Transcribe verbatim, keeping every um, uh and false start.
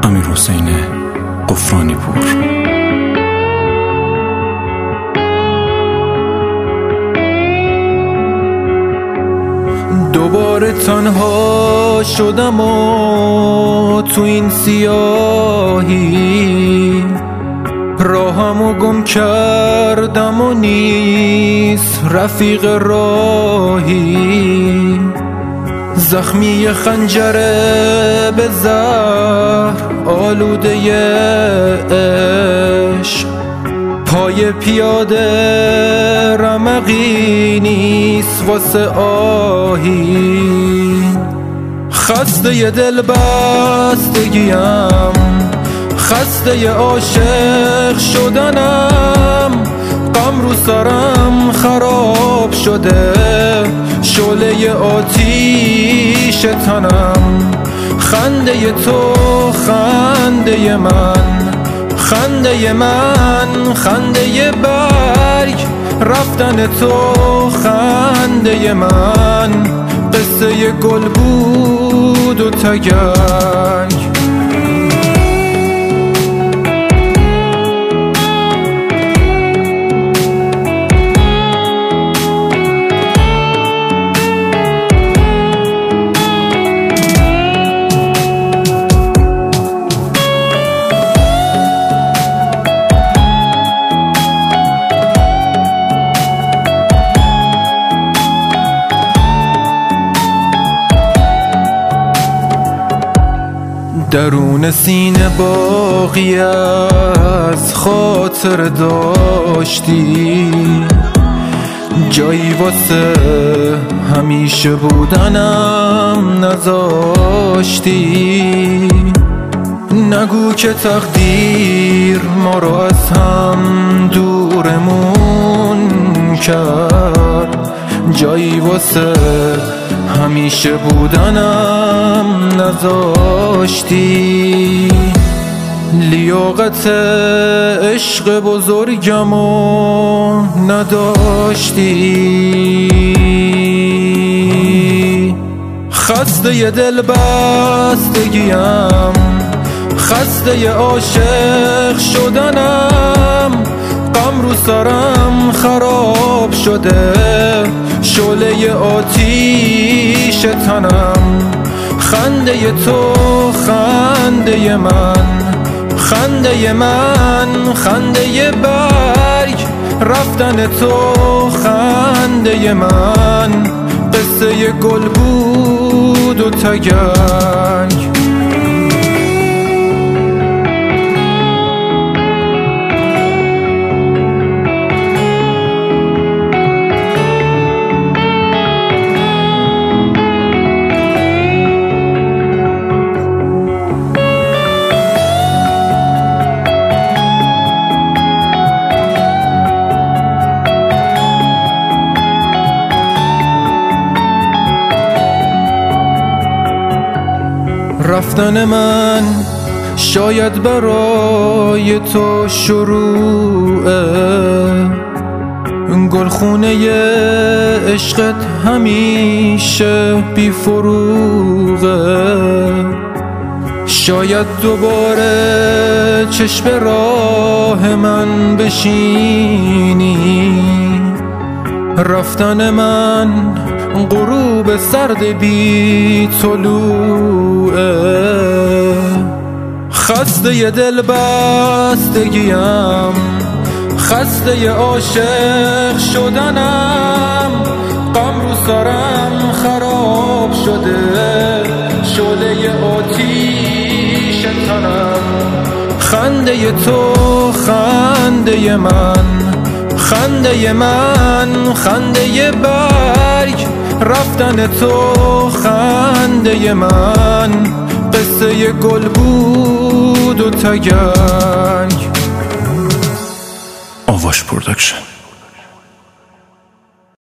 امیرحسین غفرانی پور. دوباره تنها شدم و تو این سیاهی، راهمو گم کردم و نیست رفیق راهی. زخمی خنجره به زهر آلوده عشق، پای پیاده رمقی نیست واسه آهی. خسته ی دل بستگیم، خسته ی عاشق شدنم، غم رو سرم خراب شده، شعله ی آتیش تنم. خنده ی تو خنده ی من، خنده ی من خنده ی برگ، رفتن تو خنده ی من، قصه ی گل بود و تگرگ. درون سینه باقی از خاطر داشتی، جایی واسه همیشه بودنم نذاشتی. نگو که تقدیر ما رو از هم دورمون کرد، جایی واسه همیشه بودنم نذاشتی. لیاقت عشق بزرگمو نداشتی. خسته ی دل بستگیم، خسته ی عاشق شدنم، غم رو سرم خراب شده، شعله ی آتیش تنم. خنده ی تو خنده ی من، خنده ی من خنده ی برگ، رفتن تو خنده ی من، قصه ی گل بود و تگرگ. رفتن من شاید برای تو شروعه، گلخونه ی عشقت همیشه بی فروغه. شاید دوباره چشم راه من بشینی، رفتن من غروب سرد بی طلوعه. خسته ی دل بستگیم، خسته ی عاشق شدنم، غم رو سرم خراب شده، شعله ی آتیش تنم. خنده ی تو خنده ی من، خنده ی من خنده ی برگ، رفتن تو خنده ی من، قصه ی گل بود و تگرگ. آواش پروداکشن.